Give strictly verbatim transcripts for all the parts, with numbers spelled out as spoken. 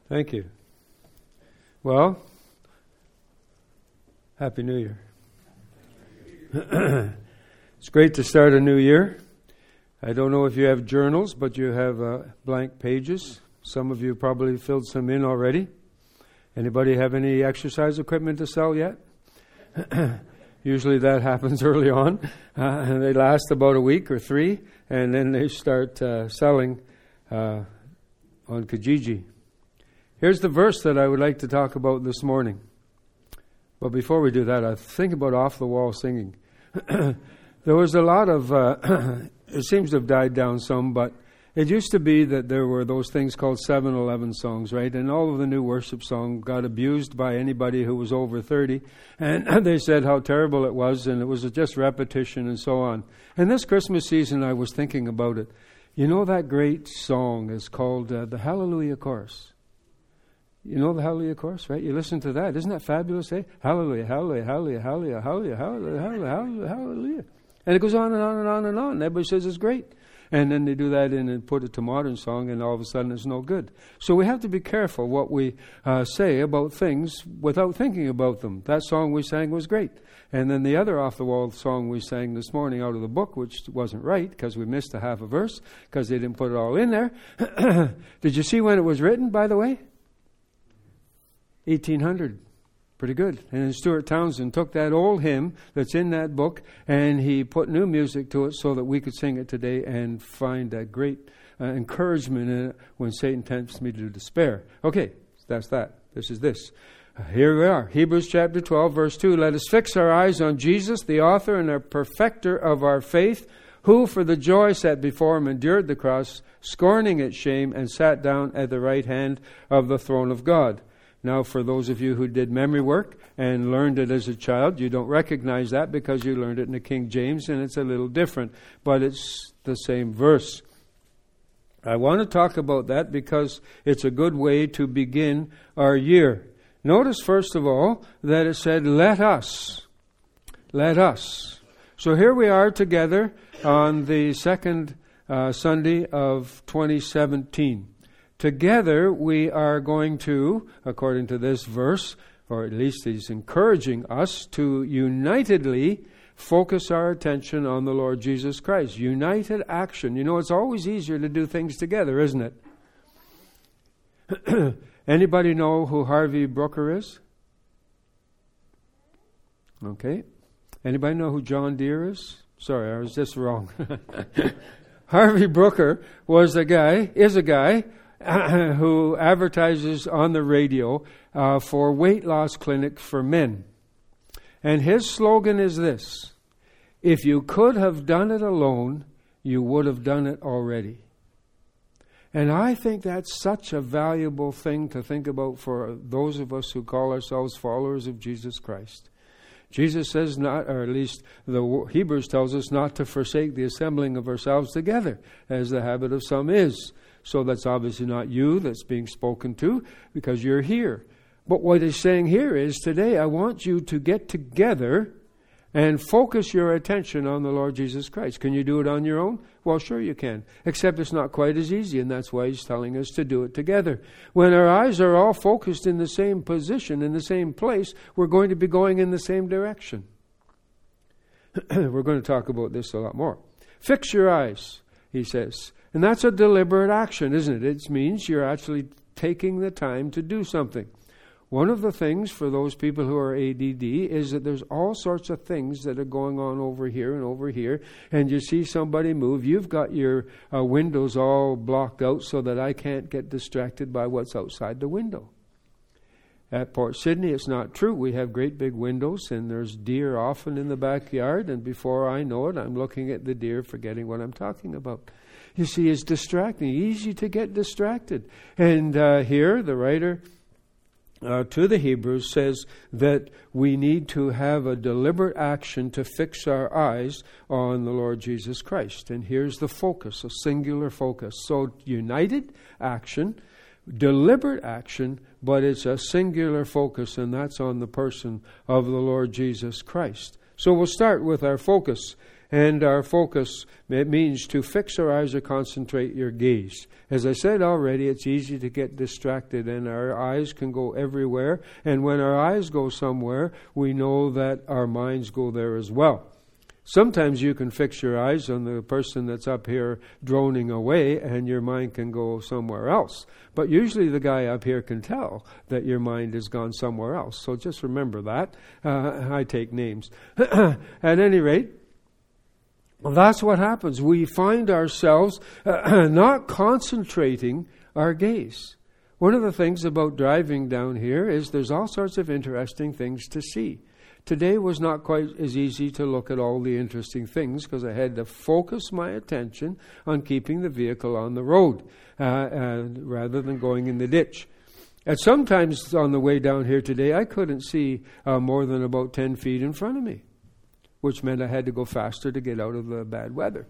Thank you. Well, Happy New Year. It's great to start a new year. I don't know if you have journals, but you have uh, blank pages. Some of you probably filled some in already. Anybody have any exercise equipment to sell yet? Usually that happens early on. Uh, and they last about a week or three, and then they start uh, selling uh, on Kijiji. Here's the verse that I would like to talk about this morning. But before we do that, I think about off-the-wall singing. There was a lot of, uh, it seems to have died down some, but it used to be that there were those things called seven eleven songs, right? And all of the new worship songs got abused by anybody who was over thirty. And they said how terrible it was, and it was just repetition and so on. And this Christmas season, I was thinking about it. You know that great song is called uh, the Hallelujah Chorus. You know the Hallelujah Chorus, right? You listen to that. Isn't that fabulous, eh? Hallelujah, hallelujah, hallelujah, hallelujah, hallelujah, hallelujah, hallelujah, hallelujah. And it goes on and on and on and on. And everybody says it's great. And then they do that in and put it to modern song, and all of a sudden it's no good. So we have to be careful what we uh, say about things without thinking about them. That song we sang was great. And then the other off-the-wall song we sang this morning out of the book, which wasn't right because we missed a half a verse because they didn't put it all in there. Did you see when it was written, by the way? eighteen hundred. Pretty good. And then Stuart Townsend took that old hymn that's in that book and he put new music to it so that we could sing it today and find a great uh, encouragement in it when Satan tempts me to despair. Okay, that's that. This is this. Uh, here we are. Hebrews chapter twelve, verse two. Let us fix our eyes on Jesus, the author and our perfecter of our faith, who for the joy set before him endured the cross, scorning its shame, and sat down at the right hand of the throne of God. Now, for those of you who did memory work and learned it as a child, you don't recognize that because you learned it in the King James, and it's a little different, but it's the same verse. I want to talk about that because it's a good way to begin our year. Notice, first of all, that it said, let us. Let us. So here we are together on the second uh, Sunday of twenty seventeen. Together we are going to, according to this verse, or at least he's encouraging us to unitedly focus our attention on the Lord Jesus Christ. United action. You know, it's always easier to do things together, isn't it? Anybody know who Harvey Brooker is? Okay. Anybody know who John Deere is? Sorry, I was just wrong. Harvey Brooker was a guy, is a guy, who advertises on the radio uh, for weight loss clinics for men. And his slogan is this: if you could have done it alone, you would have done it already. And I think that's such a valuable thing to think about for those of us who call ourselves followers of Jesus Christ. Jesus says not, or at least the Hebrews tells us not to forsake the assembling of ourselves together, as the habit of some is. So that's obviously not you that's being spoken to because you're here. But what he's saying here is today I want you to get together and focus your attention on the Lord Jesus Christ. Can you do it on your own? Well, sure you can. Except it's not quite as easy, and that's why he's telling us to do it together. When our eyes are all focused in the same position, in the same place, we're going to be going in the same direction. We're going to talk about this a lot more. Fix your eyes, he says. And that's a deliberate action, isn't it? It means you're actually taking the time to do something. One of the things for those people who are A D D is that there's all sorts of things that are going on over here and over here. And you see somebody move. You've got your uh, windows all blocked out so that I can't get distracted by what's outside the window. At Port Sydney, it's not true. We have great big windows, and there's deer often in the backyard. And before I know it, I'm looking at the deer, forgetting what I'm talking about. You see, it's distracting, easy to get distracted. And uh, here, the writer uh, to the Hebrews says that we need to have a deliberate action to fix our eyes on the Lord Jesus Christ. And here's the focus, a singular focus. So united action, deliberate action, but it's a singular focus, and that's on the person of the Lord Jesus Christ. So we'll start with our focus. And our focus, it means to fix our eyes or concentrate your gaze. As I said already, it's easy to get distracted and our eyes can go everywhere. And when our eyes go somewhere, we know that our minds go there as well. Sometimes you can fix your eyes on the person that's up here droning away and your mind can go somewhere else. But usually the guy up here can tell that your mind has gone somewhere else. So just remember that. Uh, I take names. At any rate, well, that's what happens. We find ourselves uh, not concentrating our gaze. One of the things about driving down here is there's all sorts of interesting things to see. Today was not quite as easy to look at all the interesting things because I had to focus my attention on keeping the vehicle on the road uh, uh, rather than going in the ditch. And sometimes on the way down here today, I couldn't see uh, more than about ten feet in front of me, which meant I had to go faster to get out of the bad weather.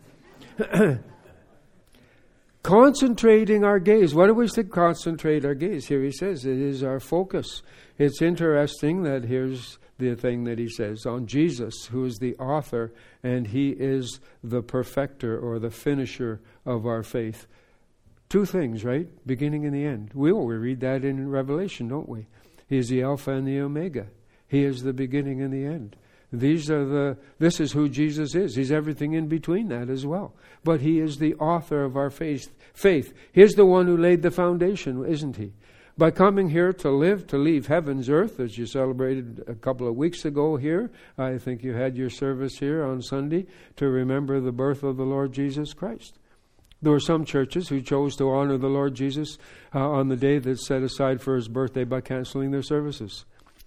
Concentrating our gaze. What do we say? Concentrate our gaze. Here he says it is our focus. It's interesting that here's the thing that he says on Jesus, who is the author and he is the perfecter or the finisher of our faith. Two things, right? Beginning and the end. We will we read that in Revelation, don't we? He is the Alpha and the Omega. He is the beginning and the end. These are the. This is who Jesus is. He's everything in between that as well. But he is the author of our faith. Faith. He's the one who laid the foundation, isn't he? By coming here to live, to leave heaven's earth, as you celebrated a couple of weeks ago here, I think you had your service here on Sunday to remember the birth of the Lord Jesus Christ. There were some churches who chose to honor the Lord Jesus uh, on the day that's set aside for his birthday by canceling their services.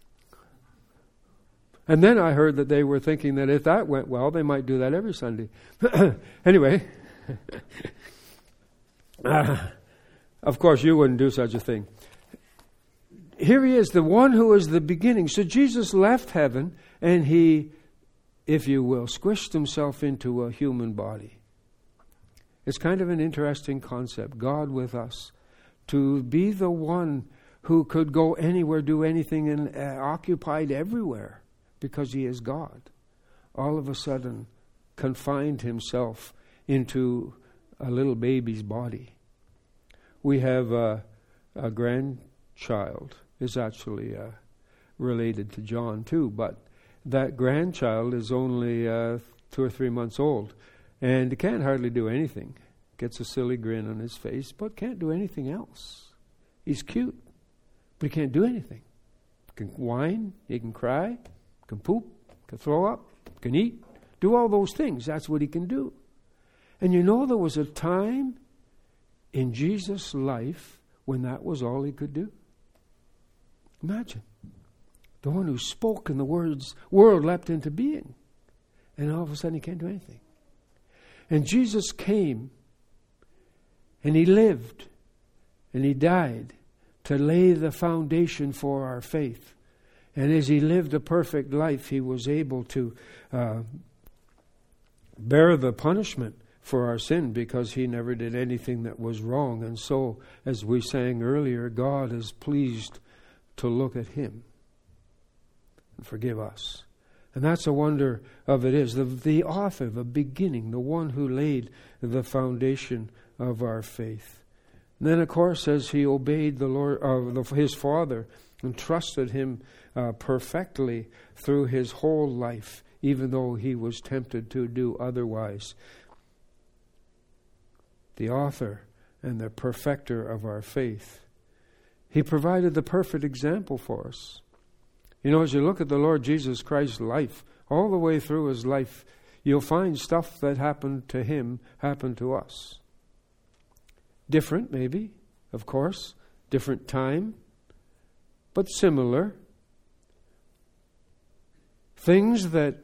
And then I heard that they were thinking that if that went well, they might do that every Sunday. Anyway, uh, of course you wouldn't do such a thing. Here he is, the one who is the beginning. So Jesus left heaven and he, if you will, squished himself into a human body. It's kind of an interesting concept, God with us. To be the one who could go anywhere, do anything, and uh, occupied everywhere because he is God. All of a sudden confined himself into a little baby's body. We have a, a grandchild. Is actually uh, related to John too, but that grandchild is only uh, two or three months old and can't hardly do anything. Gets a silly grin on his face, but can't do anything else. He's cute, but he can't do anything. Can whine, he can cry, can poop, can throw up, can eat, do all those things. That's what he can do. And you know there was a time in Jesus' life when that was all he could do. Imagine, the one who spoke and the words, world leapt into being. And all of a sudden he can't do anything. And Jesus came and he lived and he died to lay the foundation for our faith. And as he lived a perfect life, he was able to uh, bear the punishment for our sin because he never did anything that was wrong. And so, as we sang earlier, God is pleased to look at him and forgive us. And that's a wonder of it is. The, the author, the beginning, the one who laid the foundation of our faith. And then, of course, as he obeyed the Lord, uh, the, his Father and trusted him uh, perfectly through his whole life, even though he was tempted to do otherwise. The author and the perfecter of our faith. He provided the perfect example for us. You know, as you look at the Lord Jesus Christ's life, all the way through his life, you'll find stuff that happened to him happen to us. Different, maybe, of course, different time, but similar. Things that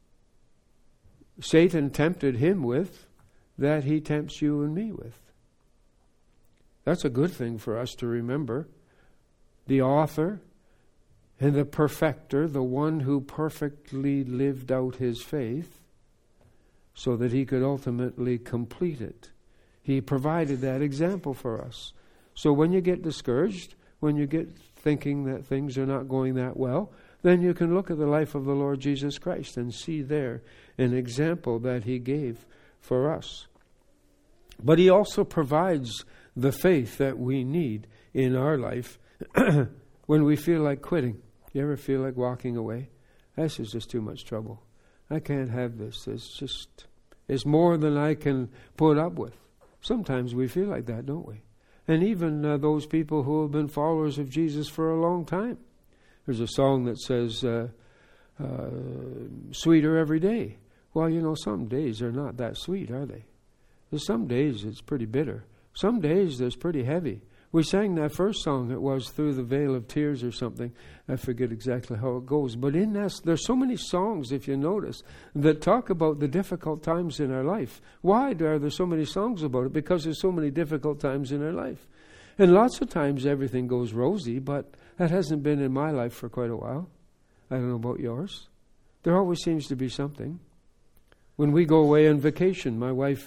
Satan tempted him with, that he tempts you and me with. That's a good thing for us to remember. The author and the perfecter, the one who perfectly lived out his faith so that he could ultimately complete it. He provided that example for us. So when you get discouraged, when you get thinking that things are not going that well, then you can look at the life of the Lord Jesus Christ and see there an example that he gave for us. But he also provides the faith that we need in our life when we feel like quitting. You ever feel like walking away? This is just too much trouble. I can't have this. It's just, it's more than I can put up with. Sometimes we feel like that, don't we? And even uh, those people who have been followers of Jesus for a long time. There's a song that says, uh, uh, sweeter every day. Well, you know, some days are not that sweet, are they? There's some days it's pretty bitter. Some days it's pretty heavy. We sang that first song, it was Through the Veil of Tears or something. I forget exactly how it goes. But in that, there's so many songs, if you notice, that talk about the difficult times in our life. Why are there so many songs about it? Because there's so many difficult times in our life. And lots of times everything goes rosy, but that hasn't been in my life for quite a while. I don't know about yours. There always seems to be something. When we go away on vacation, my wife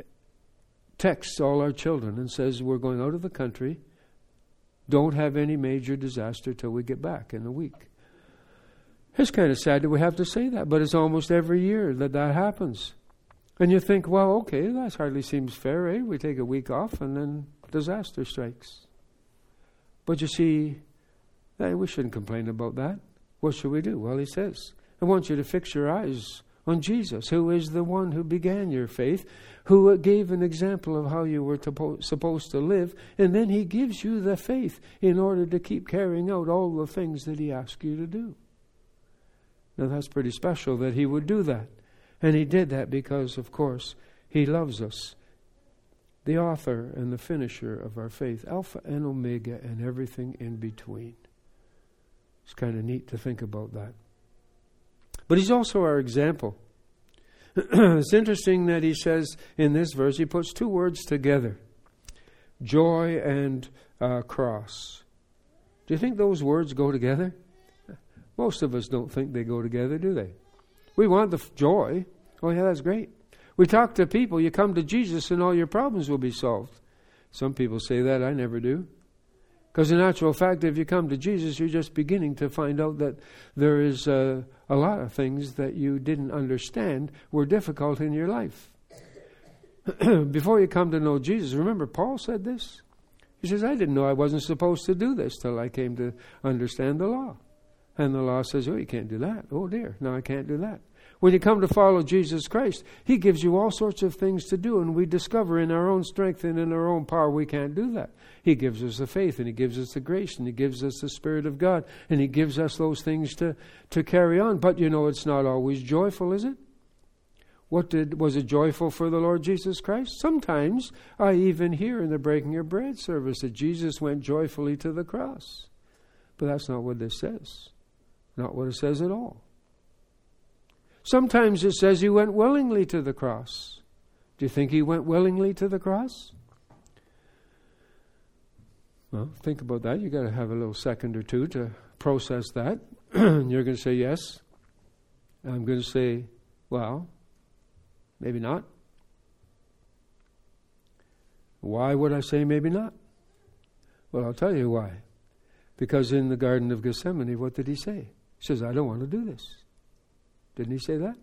texts all our children and says, we're going out of the country. Don't have any major disaster till we get back in a week. It's kind of sad that we have to say that, but it's almost every year that that happens. And you think, well, okay, that hardly seems fair, eh? We take a week off and then disaster strikes. But you see, eh, we shouldn't complain about that. What should we do? Well, he says, I want you to fix your eyes on Jesus, who is the one who began your faith, who gave an example of how you were to, supposed to live, and then he gives you the faith in order to keep carrying out all the things that he asked you to do. Now that's pretty special that he would do that. And he did that because, of course, he loves us. The author and the finisher of our faith, Alpha and Omega and everything in between. It's kind of neat to think about that. But he's also our example. It's interesting that he says in this verse, he puts two words together. Joy and uh, cross. Do you think those words go together? Most of us don't think they go together, do they? We want the f- joy. Oh yeah, that's great. We talk to people, you come to Jesus and all your problems will be solved. Some people say that, I never do. Because in actual fact, if you come to Jesus, you're just beginning to find out that there is uh, a lot of things that you didn't understand were difficult in your life. Before you come to know Jesus, remember Paul said this? He says, I didn't know I wasn't supposed to do this till I came to understand the law. And the law says, oh, you can't do that. Oh dear, no, I can't do that. When you come to follow Jesus Christ, he gives you all sorts of things to do, and we discover in our own strength and in our own power we can't do that. He gives us the faith, and he gives us the grace, and he gives us the Spirit of God, and he gives us those things to, to carry on. But you know, it's not always joyful, is it? What did was it joyful for the Lord Jesus Christ? Sometimes I even hear in the breaking of bread service that Jesus went joyfully to the cross. But that's not what this says. Not what it says at all. Sometimes it says he went willingly to the cross. Do you think he went willingly to the cross? Well, think about that. You've got to have a little second or two to process that. You're going to say yes. I'm going to say, well, maybe not. Why would I say maybe not? Well, I'll tell you why. Because in the Garden of Gethsemane, what did he say? He says, I don't want to do this. Didn't he say that?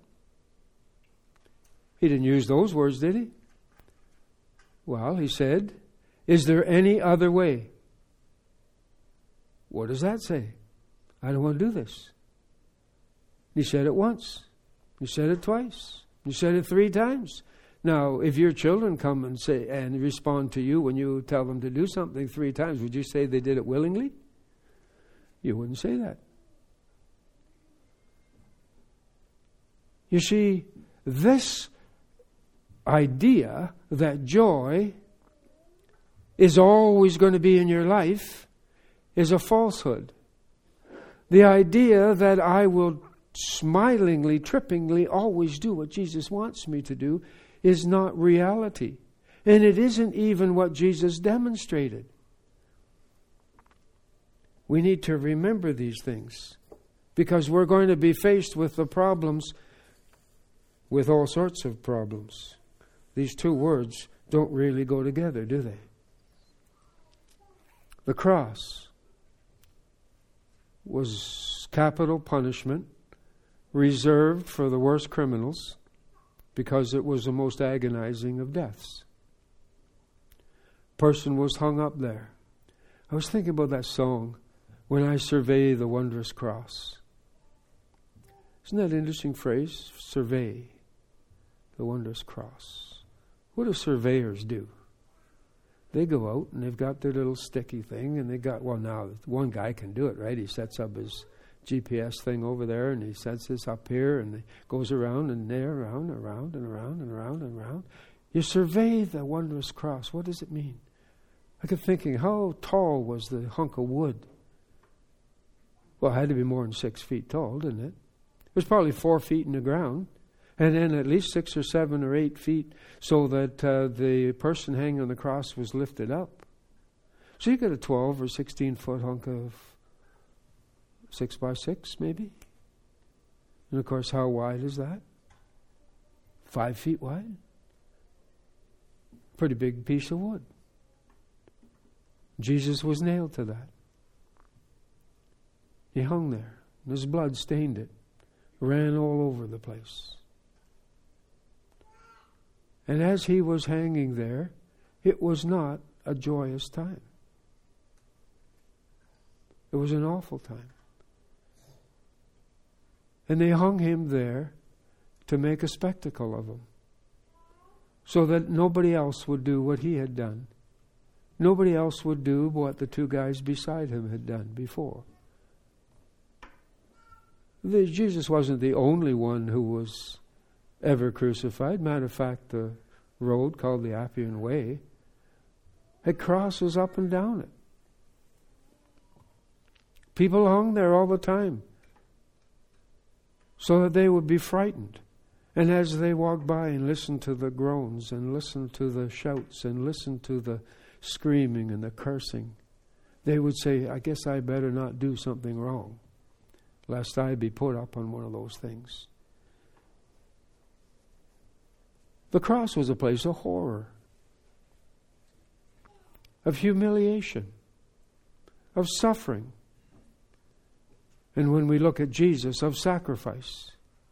He didn't use those words, did he? Well, he said, is there any other way? What does that say? I don't want to do this. He said it once. He said it twice. He said it three times. Now, if your children come and say and respond to you when you tell them to do something three times, would you say they did it willingly? You wouldn't say that. You see, this idea that joy is always going to be in your life is a falsehood. The idea that I will smilingly, trippingly always do what Jesus wants me to do is not reality. And it isn't even what Jesus demonstrated. We need to remember these things because we're going to be faced with the problems, with all sorts of problems. These two words don't really go together, do they? The cross was capital punishment reserved for the worst criminals because it was the most agonizing of deaths. Person was hung up there. I was thinking about that song, When I Survey the Wondrous Cross. Isn't that an interesting phrase? Survey the wondrous cross. What do surveyors do? They go out and they've got their little sticky thing and they got, well now, one guy can do it, right? He sets up his G P S thing over there and he sets this up here and he goes around and there, around, around and around and around and around. You survey the wondrous cross. What does it mean? I kept thinking, how tall was the hunk of wood? Well, it had to be more than six feet tall, didn't it? It was probably four feet in the ground, and then at least six or seven or eight feet so that uh, the person hanging on the cross was lifted up. So you got a twelve or sixteen foot hunk of six by six, maybe. And of course, how wide is that? Five feet wide. Pretty big piece of wood. Jesus was nailed to that. He hung there, and his blood stained it, ran all over the place. And as he was hanging there, it was not a joyous time. It was an awful time. And they hung him there to make a spectacle of him, so that nobody else would do what he had done. Nobody else would do what the two guys beside him had done before. The, Jesus wasn't the only one who was ever crucified. Matter of fact, the road called the Appian Way had crosses up and down it. People hung there all the time so that they would be frightened. And as they walked by and listened to the groans and listened to the shouts and listened to the screaming and the cursing, they would say, I guess I better not do something wrong, lest I be put up on one of those things. The cross was a place of horror, of humiliation, of suffering. And when we look at Jesus, of sacrifice.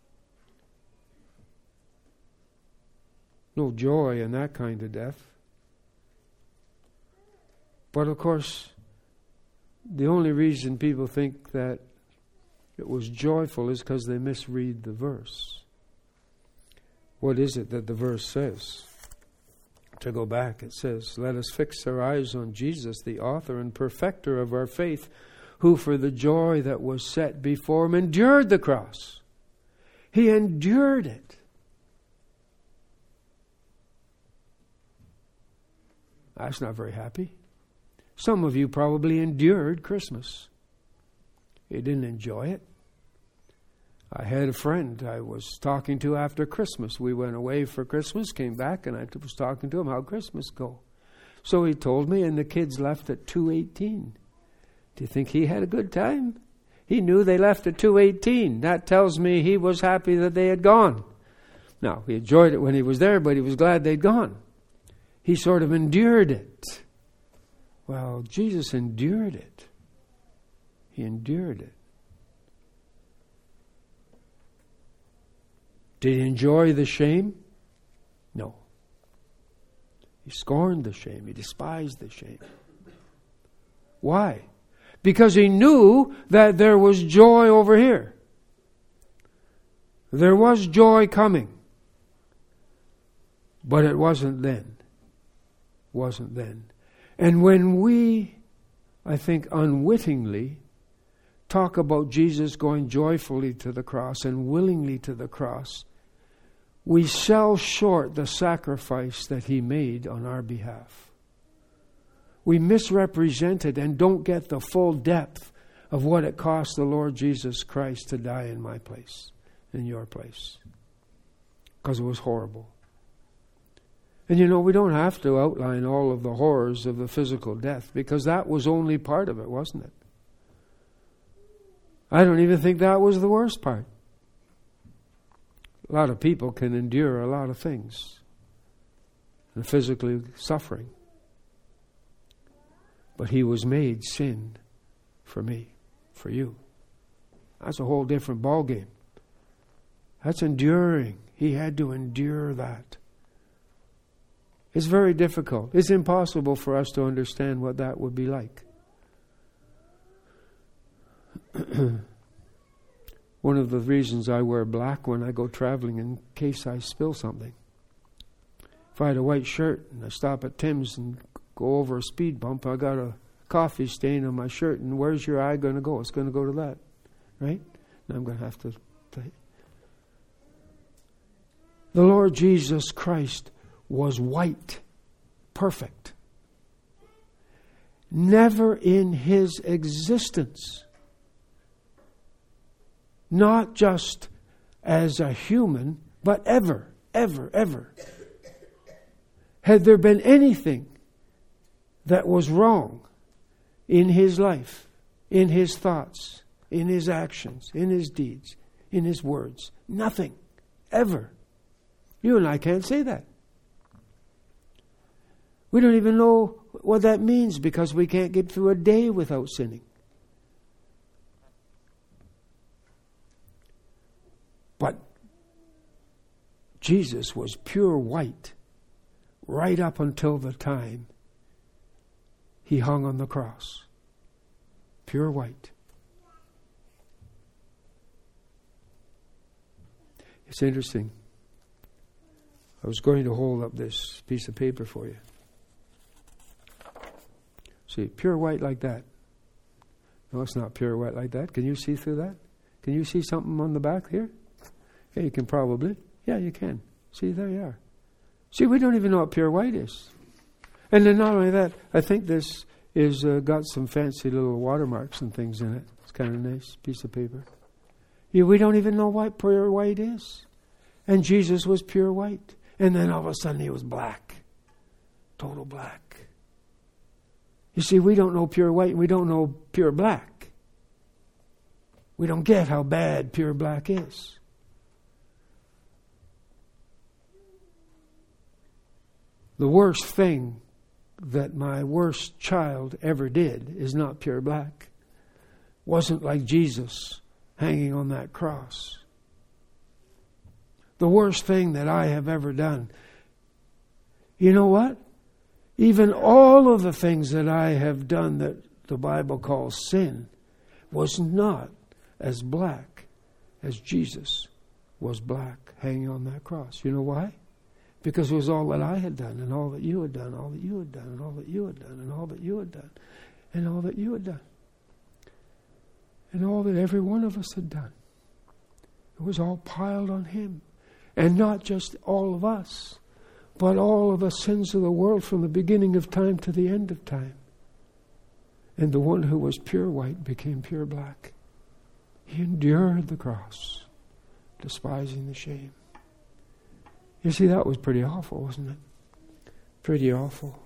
No joy in that kind of death. But of course, the only reason people think that it was joyful is because they misread the verse. What is it that the verse says? To go back, it says, let us fix our eyes on Jesus, the author and perfecter of our faith, who for the joy that was set before him endured the cross. He endured it. That's not very happy. Some of you probably endured Christmas. You didn't enjoy it. I had a friend I was talking to after Christmas. We went away for Christmas, came back, and I was talking to him, how'd Christmas go? So he told me, and the kids left at two eighteen. Do you think he had a good time? He knew they left at two eighteen. That tells me he was happy that they had gone. Now, he enjoyed it when he was there, but he was glad they'd gone. He sort of endured it. Well, Jesus endured it. He endured it. Did he enjoy the shame? No. He scorned the shame. He despised the shame. Why? Because he knew that there was joy over here. There was joy coming. But it wasn't then. Wasn't then. And when we, I think unwittingly, talk about Jesus going joyfully to the cross and willingly to the cross, we sell short the sacrifice that he made on our behalf. We misrepresent it and don't get the full depth of what it cost the Lord Jesus Christ to die in my place, in your place. Because it was horrible. And you know, we don't have to outline all of the horrors of the physical death, because that was only part of it, wasn't it? I don't even think that was the worst part. A lot of people can endure a lot of things and physically suffering. But he was made sin for me, for you. That's a whole different ballgame. That's enduring. He had to endure that. It's very difficult. It's impossible for us to understand what that would be like. One of the reasons I wear black when I go traveling, in case I spill something. If I had a white shirt and I stop at Tim's and go over a speed bump, I got a coffee stain on my shirt, and where's your eye going to go? It's going to go to that, right? And I'm going to have to play. The Lord Jesus Christ was white, perfect. Never in His existence, not just as a human, but ever, ever, ever, had there been anything that was wrong in His life, in His thoughts, in His actions, in His deeds, in His words. Nothing. Ever. You and I can't say that. We don't even know what that means because we can't get through a day without sinning. But Jesus was pure white right up until the time He hung on the cross. Pure white. It's interesting. I was going to hold up this piece of paper for you. See, pure white like that. No, it's not pure white like that. Can you see through that? Can you see something on the back here? Yeah, you can probably. Yeah, you can. See, there you are. See, we don't even know what pure white is. And then not only that, I think this is uh, got some fancy little watermarks and things in it. It's kind of a nice piece of paper. Yeah, we don't even know what pure white is. And Jesus was pure white. And then all of a sudden He was black. Total black. You see, we don't know pure white and we don't know pure black. We don't get how bad pure black is. The worst thing that my worst child ever did is not pure black. Wasn't like Jesus hanging on that cross. The worst thing that I have ever done. You know what? Even all of the things that I have done that the Bible calls sin was not as black as Jesus was black hanging on that cross. You know why? Because it was all that I had done and all that you had done, all that you had done and all that you had done and all that you had done and all that you had done. And all that every one of us had done. It was all piled on Him. And not just all of us, but all of the sins of the world from the beginning of time to the end of time. And the one who was pure white became pure black. He endured the cross, despising the shame. You see, that was pretty awful, wasn't it? Pretty awful.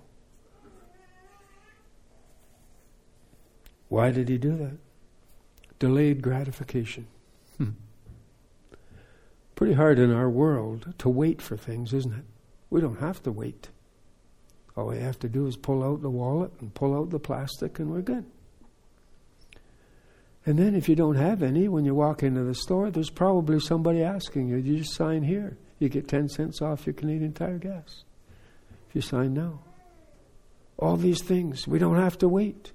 Why did He do that? Delayed gratification. Hmm. Pretty hard in our world to wait for things, isn't it? We don't have to wait. All we have to do is pull out the wallet and pull out the plastic and we're good. And then if you don't have any, when you walk into the store, there's probably somebody asking you, you just sign here. You get ten cents off your Canadian Tire gas if you sign now. All these things, we don't have to wait.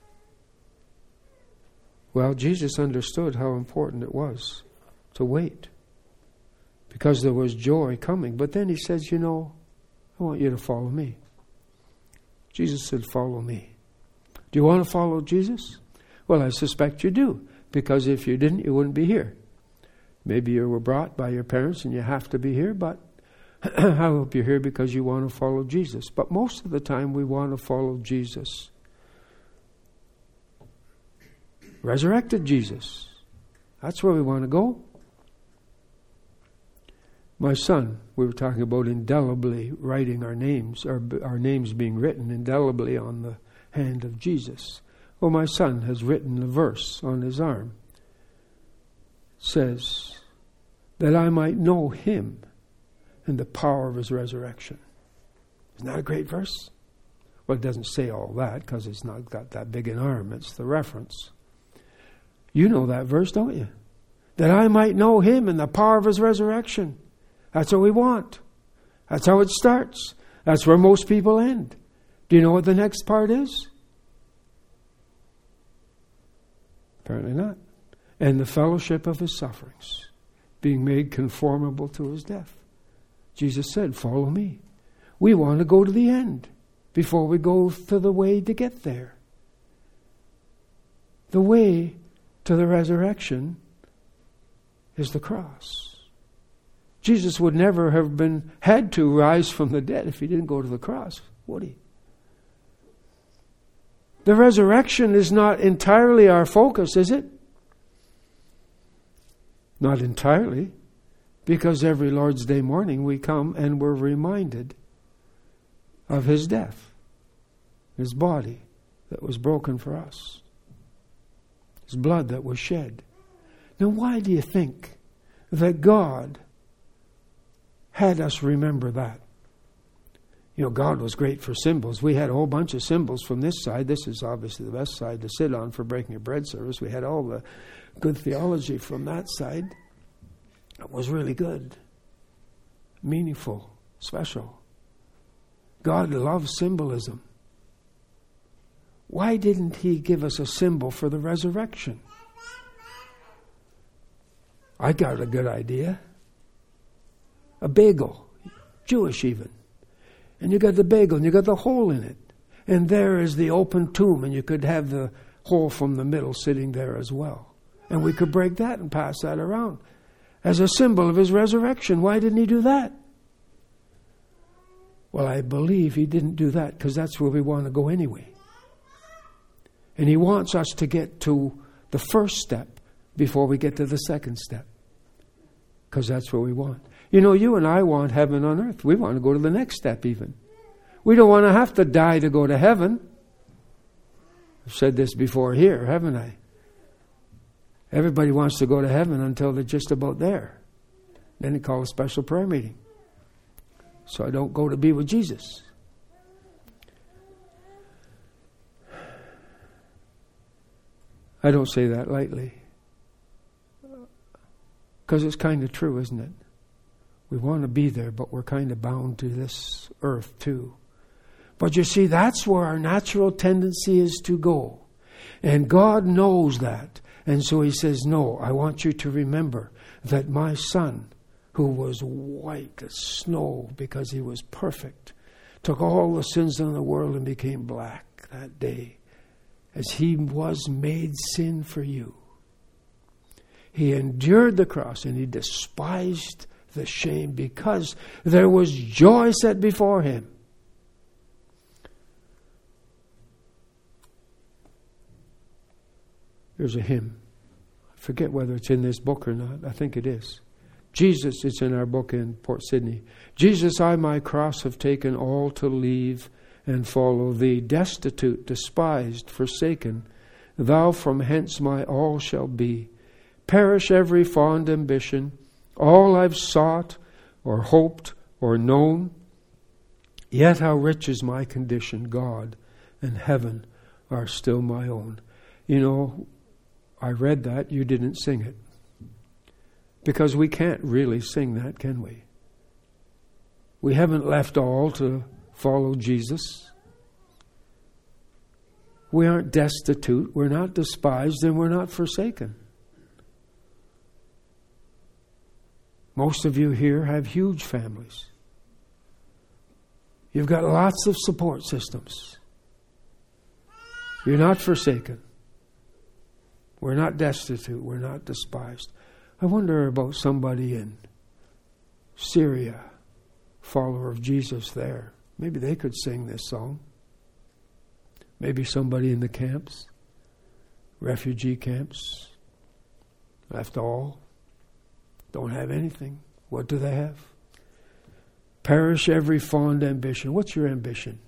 Well, Jesus understood how important it was to wait. Because there was joy coming. But then He says, you know, I want you to follow me. Jesus said, follow me. Do you want to follow Jesus? Well, I suspect you do. Because if you didn't, you wouldn't be here. Maybe you were brought by your parents and you have to be here, but I hope you're here because you want to follow Jesus. But most of the time we want to follow Jesus. Resurrected Jesus. That's where we want to go. My son, we were talking about indelibly writing our names, our, our names being written indelibly on the hand of Jesus. Well, my son has written a verse on his arm. It says, that I might know Him and the power of His resurrection. Isn't that a great verse? Well, it doesn't say all that because it's not got that big an arm. It's the reference. You know that verse, don't you? That I might know Him and the power of His resurrection. That's what we want. That's how it starts. That's where most people end. Do you know what the next part is? Apparently not. And the fellowship of His sufferings, being made conformable to His death. Jesus said, follow me. We want to go to the end before we go to the way to get there. The way to the resurrection is the cross. Jesus would never have been had to rise from the dead if He didn't go to the cross, would He? The resurrection is not entirely our focus, is it? Not entirely, because every Lord's Day morning we come and we're reminded of His death, His body that was broken for us, His blood that was shed. Now, why do you think that God had us remember that? You know, God was great for symbols. We had a whole bunch of symbols from this side. This is obviously the best side to sit on for breaking a bread service. We had all the good theology from that side. It was really good, meaningful, special. God loves symbolism. Why didn't He give us a symbol for the resurrection? I got a good idea. A bagel, Jewish even. And you got the bagel and you got the hole in it. And there is the open tomb, and you could have the hole from the middle sitting there as well. And we could break that and pass that around as a symbol of His resurrection. Why didn't He do that? Well, I believe He didn't do that because that's where we want to go anyway. And He wants us to get to the first step before we get to the second step, because that's what we want. You know, you and I want heaven on earth. We want to go to the next step even. We don't want to have to die to go to heaven. I've said this before here, haven't I? Everybody wants to go to heaven until they're just about there. Then they call a special prayer meeting. So I don't go to be with Jesus. I don't say that lightly, because it's kind of true, isn't it? We want to be there, but we're kind of bound to this earth too. But you see, that's where our natural tendency is to go. And God knows that. And so He says, no, I want you to remember that my Son, who was white as snow because He was perfect, took all the sins of the world and became black that day as He was made sin for you. He endured the cross and He despised the shame because there was joy set before Him. There's a hymn. I forget whether it's in this book or not. I think it is. Jesus, it's in our book in Port Sydney. Jesus, I my cross have taken, all to leave and follow Thee. Destitute, despised, forsaken, Thou from hence my all shall be. Perish every fond ambition, all I've sought or hoped or known. Yet how rich is my condition, God and heaven are still my own. You know, I read that, you didn't sing it. Because we can't really sing that, can we? We haven't left all to follow Jesus. We aren't destitute, we're not despised, and we're not forsaken. Most of you here have huge families. You've got lots of support systems. You're not forsaken. We're not destitute. We're not despised. I wonder about somebody in Syria, follower of Jesus there. Maybe they could sing this song. Maybe somebody in the camps, refugee camps, left all, don't have anything. What do they have? Perish every fond ambition. What's your ambition?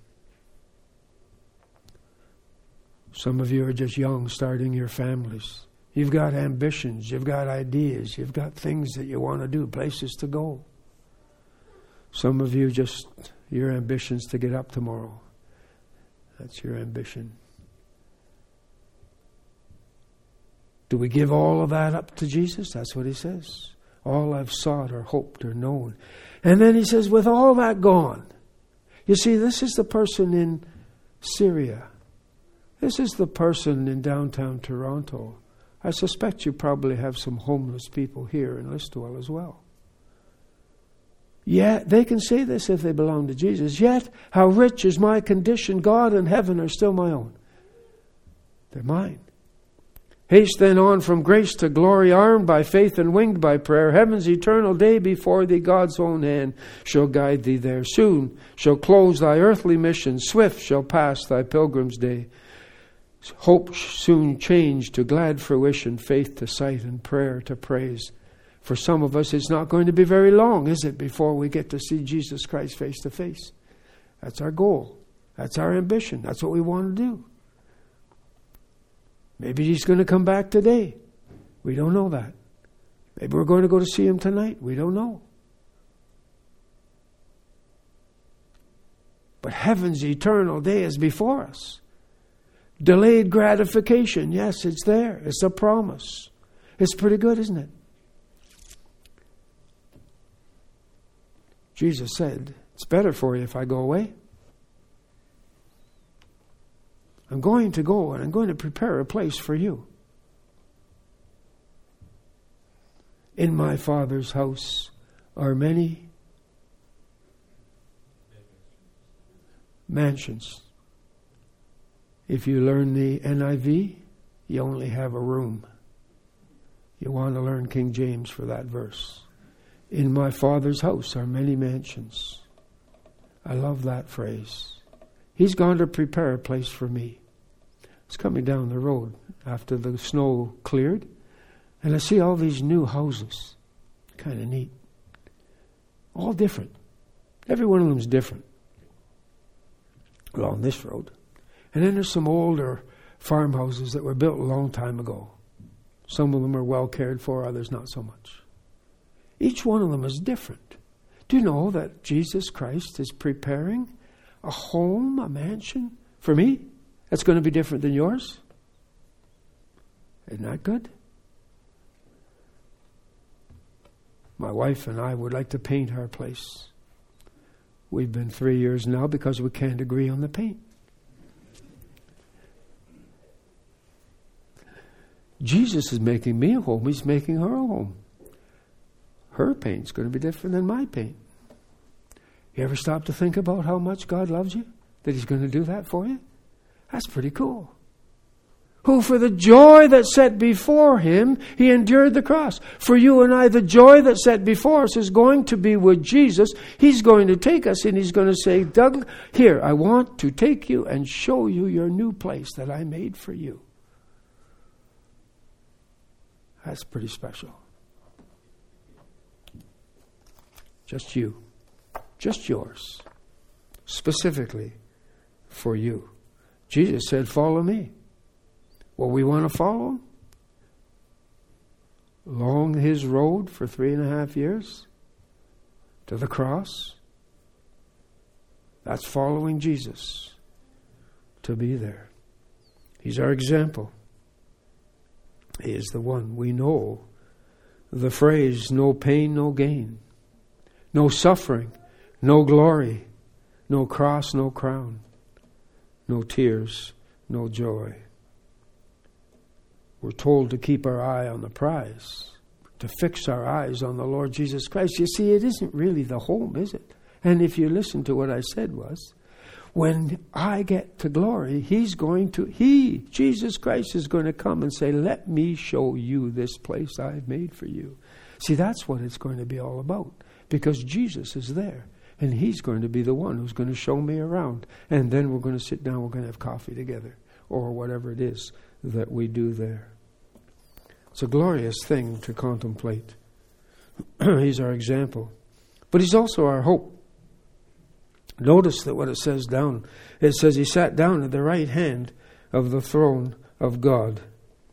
Some of you are just young, starting your families. You've got ambitions, you've got ideas, you've got things that you want to do, places to go. Some of you just, your ambition's to get up tomorrow. That's your ambition. Do we give all of that up to Jesus? That's what he says. All I've sought or hoped or known. And then he says, with all that gone. You see, this is the person in Syria. This is the person in downtown Toronto. I suspect you probably have some homeless people here in Listowel as well. Yet, they can say this if they belong to Jesus. Yet, how rich is my condition. God and heaven are still my own. They're mine. Haste then on from grace to glory, armed by faith and winged by prayer. Heaven's eternal day before thee, God's own hand shall guide thee there. Soon shall close thy earthly mission. Swift shall pass thy pilgrim's day. Hope soon change to glad fruition, faith to sight and prayer to praise. For some of us, it's not going to be very long, is it, before we get to see Jesus Christ face to face? That's our goal. That's our ambition. That's what we want to do. Maybe he's going to come back today. We don't know that. Maybe we're going to go to see him tonight. We don't know. But heaven's eternal day is before us. Delayed gratification, yes, it's there. It's a promise. It's pretty good, isn't it? Jesus said, it's better for you if I go away. I'm going to go and I'm going to prepare a place for you. In my Father's house are many mansions. If you learn the N I V, you only have a room. You want to learn King James for that verse. In my Father's house are many mansions. I love that phrase. He's going to prepare a place for me. I was coming down the road after the snow cleared, and I see all these new houses. Kind of neat. All different. Every one of them is different along this road. And then there's some older farmhouses that were built a long time ago. Some of them are well cared for, others not so much. Each one of them is different. Do you know that Jesus Christ is preparing a home, a mansion for me that's going to be different than yours? Isn't that good? My wife and I would like to paint our place. We've been three years now because we can't agree on the paint. Jesus is making me a home. He's making her a home. Her paint's going to be different than my paint. You ever stop to think about how much God loves you? That He's going to do that for you? That's pretty cool. Who for the joy that set before Him, He endured the cross. For you and I, the joy that set before us is going to be with Jesus. He's going to take us and He's going to say, Doug, here, I want to take you and show you your new place that I made for you. That's pretty special. Just you. Just yours. Specifically for you. Jesus said, follow me. Well, we want to follow Him. Along His road for three and a half years. To the cross. That's following Jesus. To be there. He's our example. He is the one. We know the phrase, no pain, no gain. No suffering, no glory. No cross, no crown. No tears, no joy. We're told to keep our eye on the prize. To fix our eyes on the Lord Jesus Christ. You see, it isn't really the home, is it? And if you listen to what I said was, when I get to glory, He's going to, He, Jesus Christ, is going to come and say, let me show you this place I've made for you. See, that's what it's going to be all about. Because Jesus is there. And He's going to be the one who's going to show me around. And then we're going to sit down, we're going to have coffee together. Or whatever it is that we do there. It's a glorious thing to contemplate. He's our example. But He's also our hope. Notice that what it says down, it says He sat down at the right hand of the throne of God.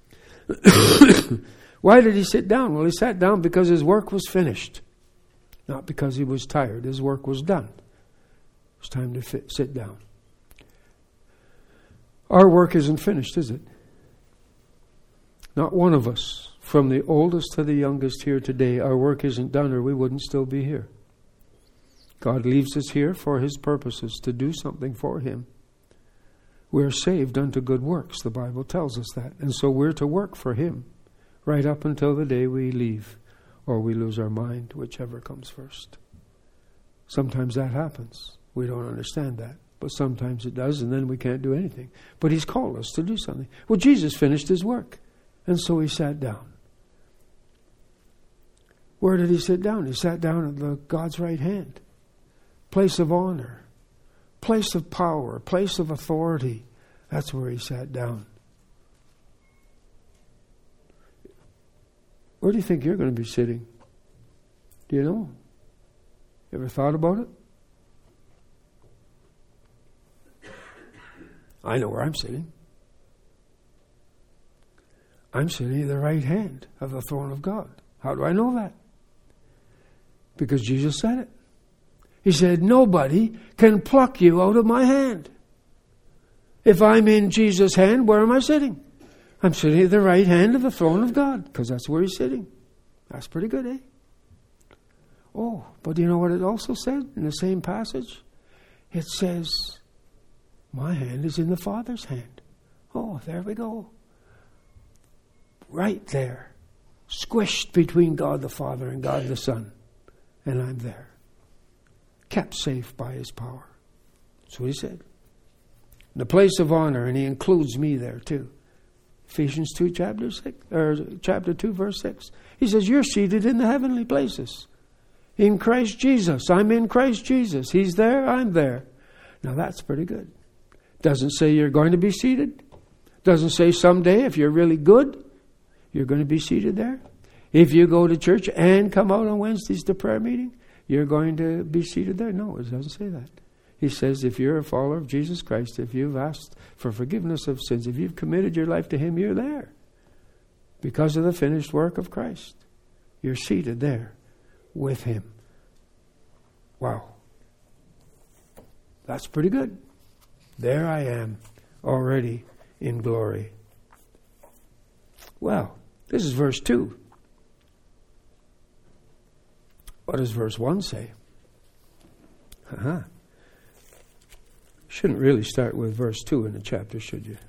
Why did He sit down? Well, He sat down because His work was finished. Not because He was tired. His work was done. It was time to fit, sit down. Our work isn't finished, is it? Not one of us, from the oldest to the youngest here today, our work isn't done or we wouldn't still be here. God leaves us here for His purposes, to do something for Him. We're saved unto good works, the Bible tells us that. And so we're to work for Him right up until the day we leave or we lose our mind, whichever comes first. Sometimes that happens. We don't understand that. But sometimes it does, and then we can't do anything. But He's called us to do something. Well, Jesus finished His work, and so He sat down. Where did He sit down? He sat down at the God's right hand. Place of honor, place of power, place of authority. That's where He sat down. Where do you think you're going to be sitting? Do you know? You ever thought about it? I know where I'm sitting. I'm sitting at the right hand of the throne of God. How do I know that? Because Jesus said it. He said, nobody can pluck you out of my hand. If I'm in Jesus' hand, where am I sitting? I'm sitting at the right hand of the throne of God, because that's where He's sitting. That's pretty good, eh? Oh, but do you know what it also said in the same passage? It says, my hand is in the Father's hand. Oh, there we go. Right there. Squished between God the Father and God the Son. And I'm there. Kept safe by His power. That's what He said. The place of honor, and He includes me there too. Ephesians two, chapter six, or chapter two, verse six. He says, you're seated in the heavenly places. In Christ Jesus. I'm in Christ Jesus. He's there, I'm there. Now that's pretty good. Doesn't say you're going to be seated. Doesn't say someday, if you're really good, you're going to be seated there. If you go to church and come out on Wednesdays to prayer meeting, you're going to be seated there. No, it doesn't say that. He says if you're a follower of Jesus Christ, if you've asked for forgiveness of sins, if you've committed your life to Him, you're there. Because of the finished work of Christ. You're seated there with Him. Wow. That's pretty good. There I am, already in glory. Well, this is verse two. What does verse one say? Uh-huh. Shouldn't really start with verse two in the chapter, should you?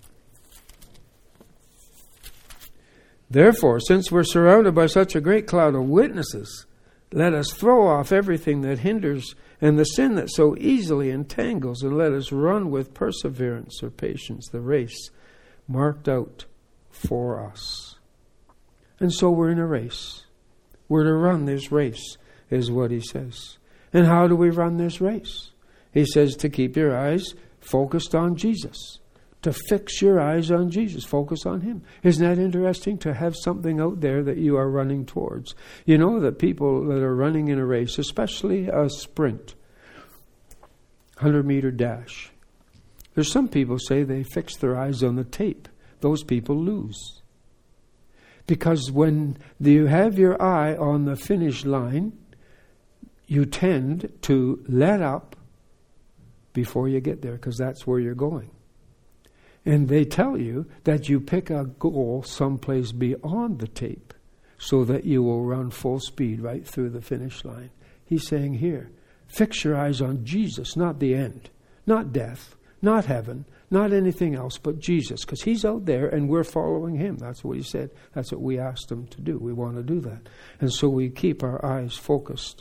Therefore, since we're surrounded by such a great cloud of witnesses, let us throw off everything that hinders and the sin that so easily entangles, and let us run with perseverance or patience the race marked out for us. And so we're in a race. We're to run this race, is what he says. And how do we run this race? He says to keep your eyes focused on Jesus. To fix your eyes on Jesus. Focus on Him. Isn't that interesting to have something out there that you are running towards? You know that people that are running in a race, especially a sprint, hundred meter dash, there's some people say they fix their eyes on the tape. Those people lose. Because when you have your eye on the finish line, you tend to let up before you get there, because that's where you're going. And they tell you that you pick a goal someplace beyond the tape so that you will run full speed right through the finish line. He's saying here, fix your eyes on Jesus, not the end, not death, not heaven, not anything else but Jesus, because He's out there and we're following Him. That's what He said. That's what we asked Him to do. We want to do that. And so we keep our eyes focused.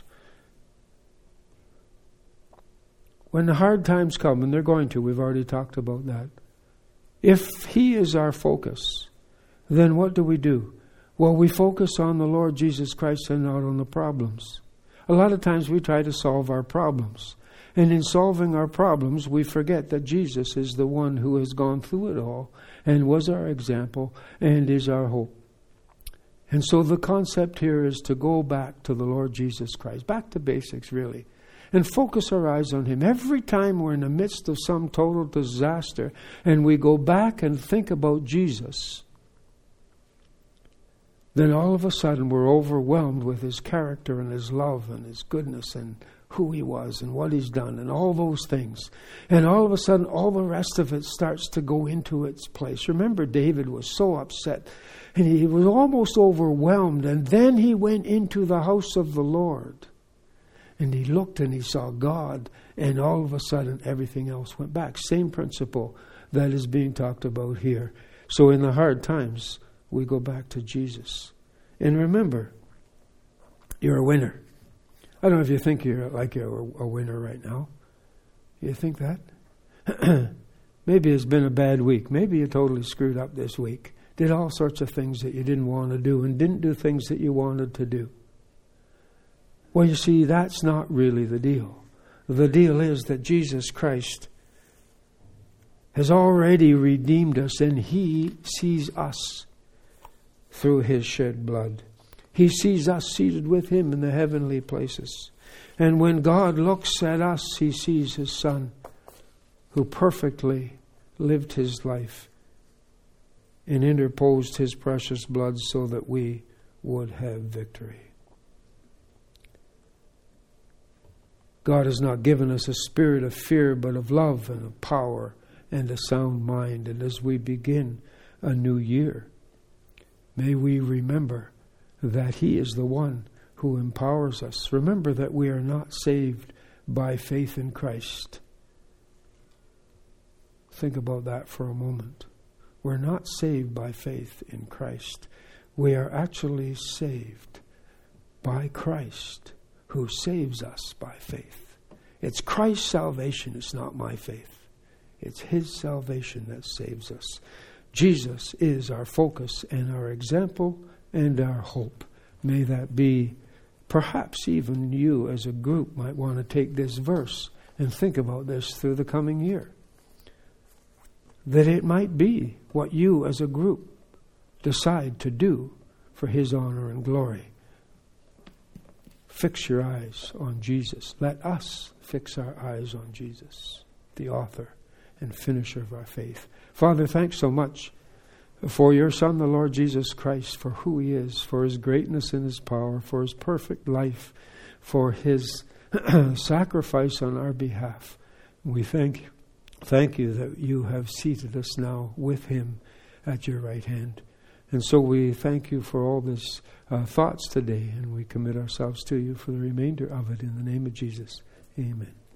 When the hard times come, and they're going to, we've already talked about that. If He is our focus, then what do we do? Well, we focus on the Lord Jesus Christ and not on the problems. A lot of times we try to solve our problems. And in solving our problems, we forget that Jesus is the one who has gone through it all and was our example and is our hope. And so the concept here is to go back to the Lord Jesus Christ, back to basics really, and focus our eyes on Him. Every time we're in the midst of some total disaster and we go back and think about Jesus, then all of a sudden we're overwhelmed with His character and His love and His goodness and who he was and what he's done and all those things. And all of a sudden, all the rest of it starts to go into its place. Remember, David was so upset and he was almost overwhelmed. And then he went into the house of the Lord and he looked and he saw God, and all of a sudden everything else went back. Same principle that is being talked about here. So in the hard times, we go back to Jesus. And remember, you're a winner. I don't know if you think you're like you're a winner right now. You think that? Maybe it's been a bad week. Maybe you totally screwed up this week. Did all sorts of things that you didn't want to do and didn't do things that you wanted to do. Well, you see, that's not really the deal. The deal is that Jesus Christ has already redeemed us, and he sees us through his shed blood. He sees us seated with him in the heavenly places. And when God looks at us, he sees his Son, who perfectly lived his life and interposed his precious blood so that we would have victory. God has not given us a spirit of fear, but of love and of power and a sound mind. And as we begin a new year, may we remember that he is the one who empowers us. Remember that we are not saved by faith in Christ. Think about that for a moment. We're not saved by faith in Christ. We are actually saved by Christ, who saves us by faith. It's Christ's salvation, it's not my faith. It's his salvation that saves us. Jesus is our focus and our example and our hope. May that be, perhaps even you as a group might want to take this verse and think about this through the coming year. That it might be what you as a group decide to do for his honor and glory. Fix your eyes on Jesus. Let us fix our eyes on Jesus, the author and finisher of our faith. Father, thanks so much for your Son, the Lord Jesus Christ, for who he is, for his greatness and his power, for his perfect life, for his sacrifice on our behalf. We thank you. Thank you that you have seated us now with him at your right hand. And so we thank you for all these uh, thoughts today, and we commit ourselves to you for the remainder of it in the name of Jesus. Amen.